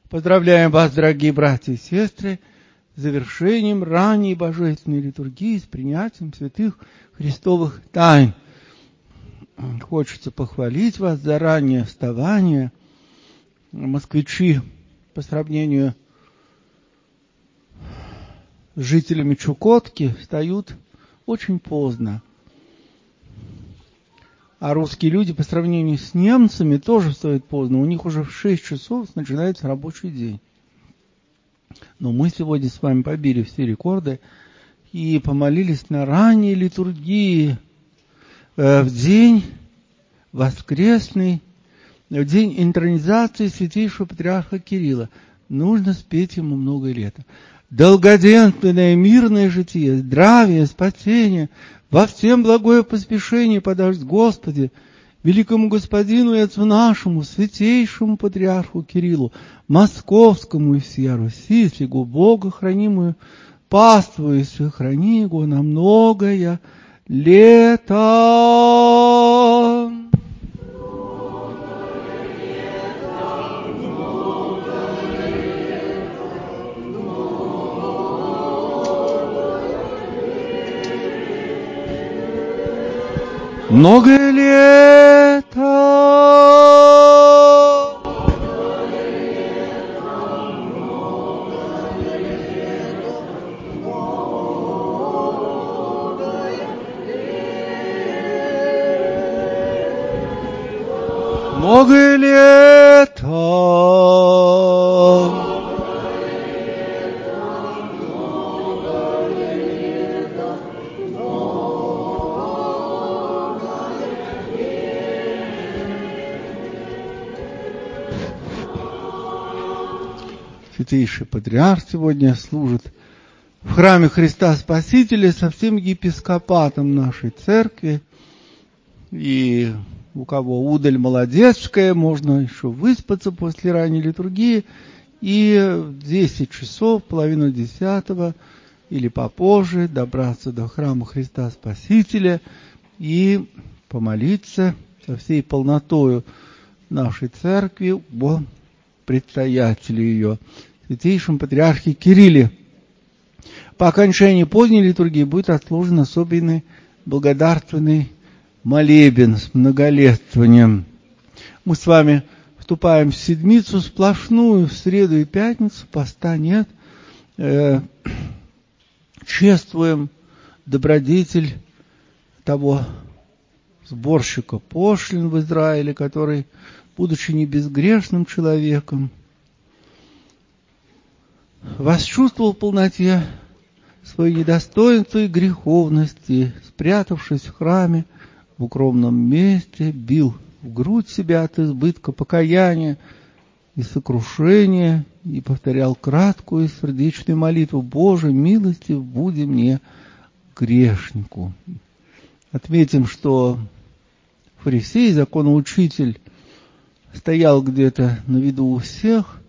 Поздравляем вас, дорогие братья и сестры, с завершением ранней божественной литургии, с принятием святых христовых тайн. Хочется похвалить вас за раннее вставание. Москвичи по сравнению с жителями Чукотки встают очень поздно. А русские люди по сравнению с немцами тоже встают поздно. У них уже в 6 часов начинается рабочий день. Но мы сегодня с вами побили все рекорды и помолились на ранней литургии в день воскресный, в день интронизации святейшего патриарха Кирилла. Нужно спеть ему много лет. Долгоденственное мирное житие, здравие, спасение, во всем благое поспешение подаст Господи, великому Господину и Отцу нашему, святейшему патриарху Кириллу, московскому и всея Руси, сего Бога хранимую, паству и сохрани его на многое лето. Многое лето. Многое лето. Святейший патриарх сегодня служит в храме Христа Спасителя со всем епископатом нашей церкви. И у кого удаль молодецкая, можно еще выспаться после ранней литургии. И в 10 часов, половину 10 или попозже добраться до храма Христа Спасителя и помолиться со всей полнотою нашей церкви о предстоятеле ее, святейшем патриархе Кирилле. По окончании поздней литургии будет отслужен особенный благодарственный молебен с многолетствованием. Мы с вами вступаем в седмицу сплошную, в среду и пятницу, поста нет. Чествуем добродетель того сборщика пошлин в Израиле, который, будучи не безгрешным человеком, восчувствовал в полноте своей недостоинства и греховности, спрятавшись в храме, в укромном месте, бил в грудь себя от избытка покаяния и сокрушения и повторял краткую и сердечную молитву: «Боже, милостив буди мне, грешнику». Отметим, что фарисей, законоучитель, стоял где-то на виду у всех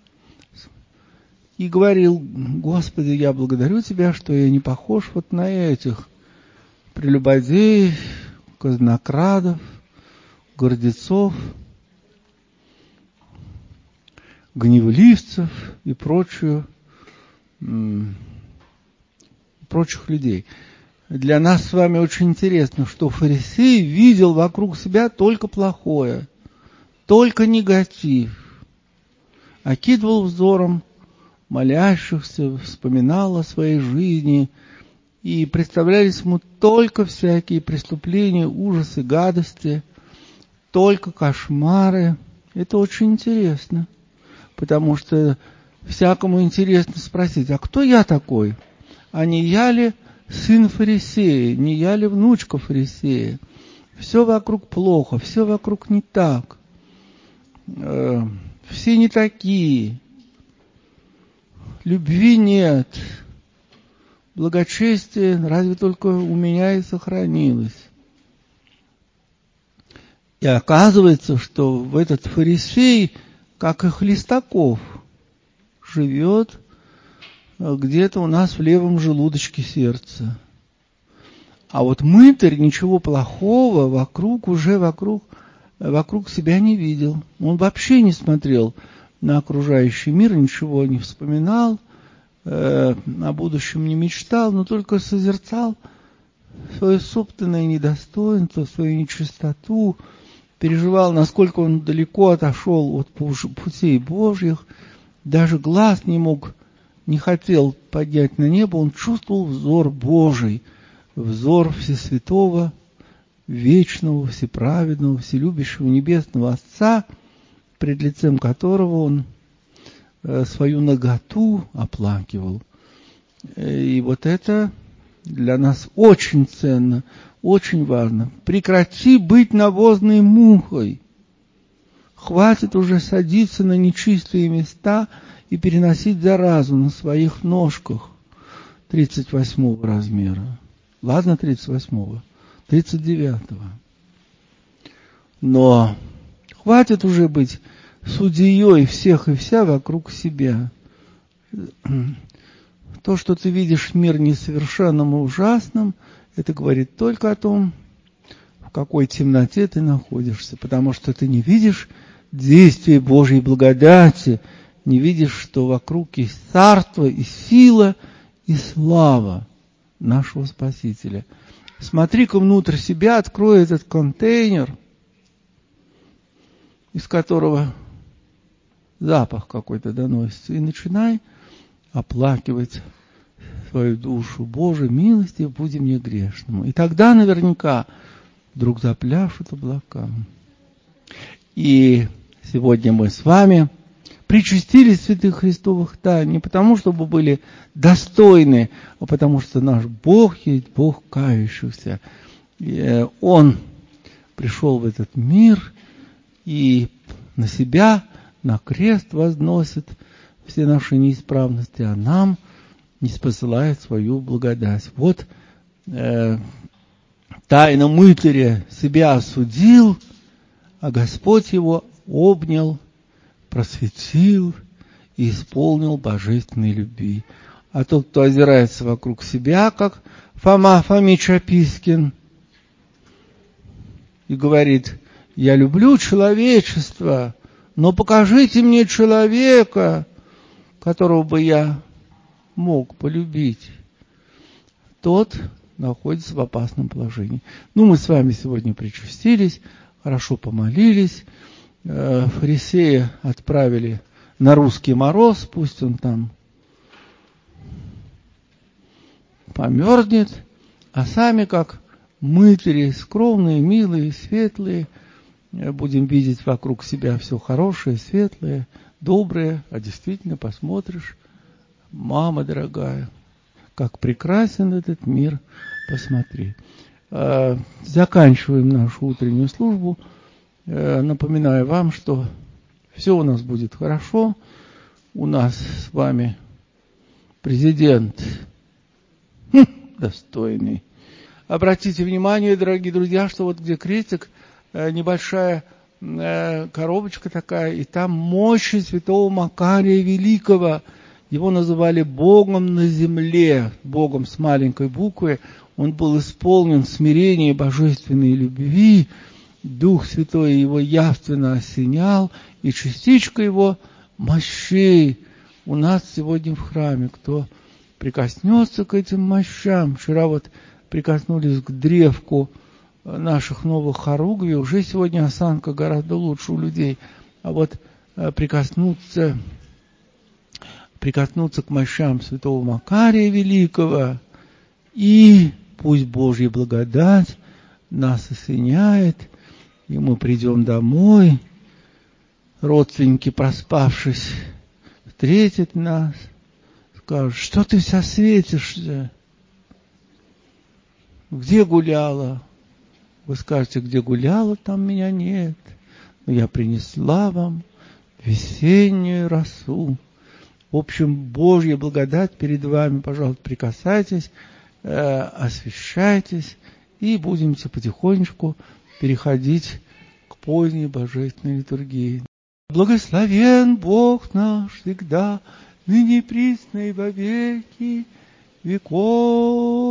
и говорил: «Господи, я благодарю Тебя, что я не похож вот на этих прелюбодеев, казнокрадов, гордецов, гневливцев и прочих людей». Для нас с вами очень интересно, что фарисей видел вокруг себя только плохое, только негатив, окидывал взором молящихся, вспоминал о своей жизни, и представлялись ему только всякие преступления, ужасы, гадости, только кошмары. Это очень интересно, потому что всякому интересно спросить: а кто я такой? А не я ли сын фарисея, не я ли внучка фарисея? Все вокруг плохо, все вокруг не так. Все не такие. Любви нет. Благочестие разве только у меня и сохранилось. И оказывается, что этот фарисей, как и Хлестаков, живет где-то у нас в левом желудочке сердца. А вот мытарь ничего плохого вокруг себя не видел. Он вообще не смотрел на окружающий мир, ничего не вспоминал, о будущем не мечтал, но только созерцал свое собственное недостоинство, свою нечистоту, переживал, насколько он далеко отошел от путей Божьих, даже глаз не хотел поднять на небо, он чувствовал взор Божий, взор Всесвятого, вечного, всеправедного, вселюбящего Небесного Отца, пред лицем которого он свою наготу оплакивал. И вот это для нас очень ценно, очень важно. Прекрати быть навозной мухой. Хватит уже садиться на нечистые места и переносить заразу на своих ножках 38 размера. Ладно, 38-го, 39-го. Но хватит уже быть судьей всех и вся вокруг себя. То, что ты видишь мир несовершенным и ужасным, это говорит только о том, в какой темноте ты находишься, потому что ты не видишь действия Божьей благодати, не видишь, что вокруг есть царство и сила и слава нашего Спасителя. Смотри-ка внутрь себя, открой этот контейнер, из которого запах какой-то доносится, и начинай оплакивать свою душу. Боже, милостив буди мне грешному. И тогда наверняка вдруг запляшут облака. И сегодня мы с вами причастились святых Христовых тайн не потому, чтобы были достойны, а потому что наш Бог есть Бог кающихся. И Он пришел в этот мир и на себя, на крест возносит все наши неисправности, а нам не спосылает свою благодать. Вот тайна мытаря себя осудил, а Господь его обнял, просветил и исполнил божественной любви. А тот, кто озирается вокруг себя, как Фома Фомич Апискин, и говорит: я люблю человечество, но покажите мне человека, которого бы я мог полюбить, тот находится в опасном положении. Мы с вами сегодня причастились, хорошо помолились, фарисея отправили на русский мороз, пусть он там померзнет, а сами, как мытари, скромные, милые, светлые, будем видеть вокруг себя все хорошее, светлое, доброе, а действительно посмотришь, мама дорогая, как прекрасен этот мир, посмотри. Заканчиваем нашу утреннюю службу. Напоминаю вам, что все у нас будет хорошо. У нас с вами президент достойный. Обратите внимание, дорогие друзья, что вот где крестик, небольшая коробочка такая, и там мощи святого Макария Великого. Его называли Богом на земле, Богом с маленькой буквы. Он был исполнен смирения и божественной любви. Дух Святой его явственно осенял, и частичка его мощей у нас сегодня в храме. Кто прикоснется к этим мощам, вчера вот прикоснулись к древку наших новых хоругвий, уже сегодня осанка гораздо лучше у людей. А вот прикоснуться к мощам святого Макария Великого, и пусть Божья благодать нас осеняет, и мы придем домой, родственники, проспавшись, встретят нас, скажут: что ты вся светишься? Где гуляла? Вы скажете: где гуляла, там меня нет, но я принесла вам весеннюю росу. В общем, Божья благодать перед вами, пожалуйста, прикасайтесь, освящайтесь, и будемте потихонечку переходить к поздней божественной литургии. Благословен Бог наш всегда, ныне и присно и во веки веков.